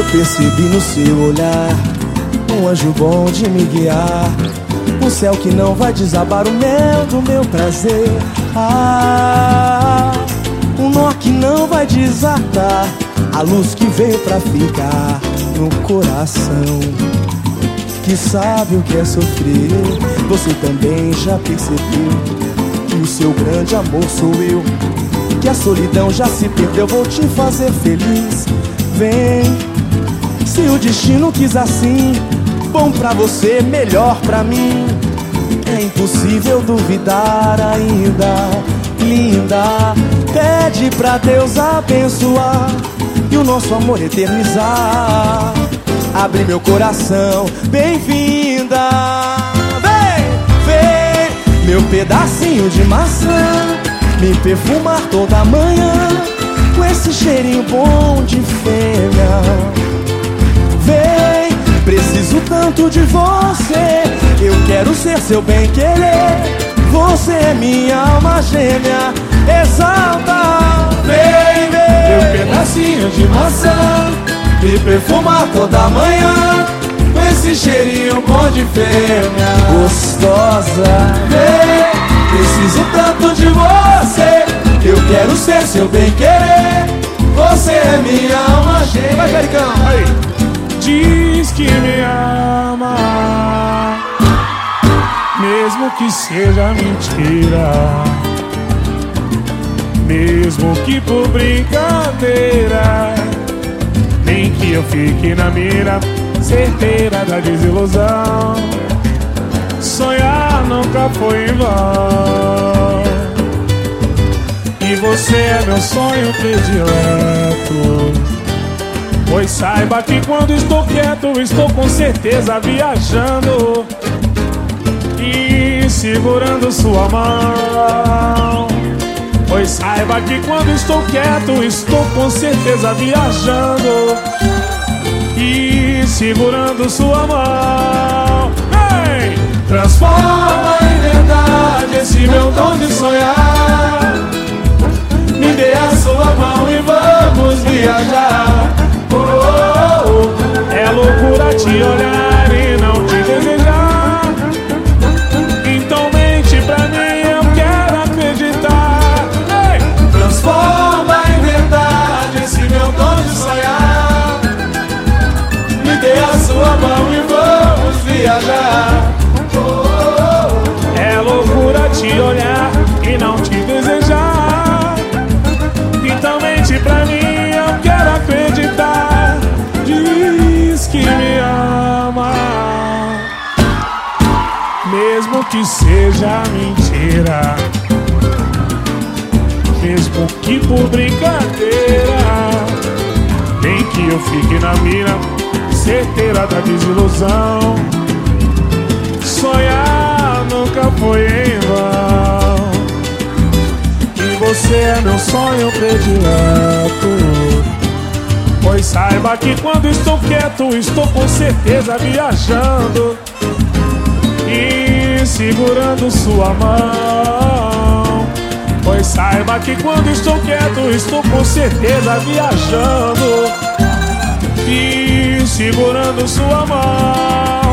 percebi no seu olhar um anjo bom de me guiar, um céu que não vai desabar o mel do meu prazer. Um nó que não vai desatar a luz que veio pra ficar no coração, que sabe o que é sofrer. Você também já percebeu que o seu grande amor sou eu, que a solidão já se perdeu. Vou te fazer feliz, vem. Se o destino quis assim, bom pra você, melhor pra mim. É impossível duvidar ainda, linda. Pede pra Deus abençoar e o nosso amor eternizar. Abre meu coração, bem-vinda. Vem, vem, meu pedacinho de maçã, me perfumar toda manhã com esse cheirinho bom de fêmea. Vem, preciso tanto de você, eu quero ser seu bem-querer. Você é minha alma gêmea, exalta. Vem, vem, meu pedacinho de maçã, me perfumar toda manhã com esse cheirinho bom de fêmea. Gostosa, vem, preciso tanto de você, eu quero ser seu bem-querer. Você é minha alma gêmea. Vai, Caricão, aí. Diz que me ama, mesmo que seja mentira, mesmo que por brincadeira, nem que eu fique na mira, certeira da desilusão. Sonhar nunca foi em vão, e você é meu sonho predileto. Pois saiba que quando estou quieto, estou com certeza viajando e segurando sua mão. Pois saiba que quando estou quieto, estou com certeza viajando e segurando sua mão. Hey! Transforma em verdade esse meu dom de sonhar. Me dê a sua mão e vamos viajar. Oh, oh, oh. É loucura te olhar e não te desejar. Então mente pra mim, eu quero acreditar. Hey! Transforma em verdade esse meu dom de sonhar. Me dê a sua mão e vamos viajar. Oh, oh, oh. É loucura te olhar e não te desejar. Então mente pra mim, eu quero acreditar. Diz que me ama, mesmo que seja mentira, mesmo que por brincadeira, nem que eu fique na mira, certeira da desilusão. Sonhar nunca foi em vão, e você é meu sonho predileto. Pois saiba que quando estou quieto, estou com certeza viajando e segurando sua mão. Pois saiba que quando estou quieto, estou com certeza viajando e segurando sua mão.